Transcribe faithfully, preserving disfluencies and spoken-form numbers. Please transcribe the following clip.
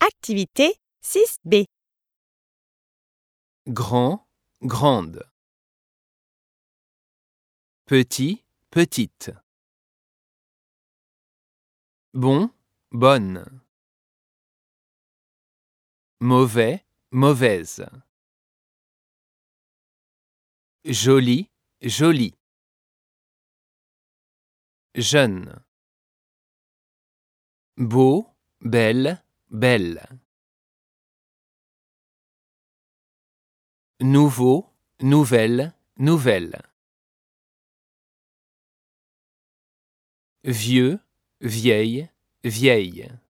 Activité six B. Grand, grande. Petit, petite. Bon, bonne. Mauvais, mauvaise. Joli, jolie. Jeune. Beau, belle, belle. Nouveau, nouvelle, nouvelle. Vieux, vieille, vieille.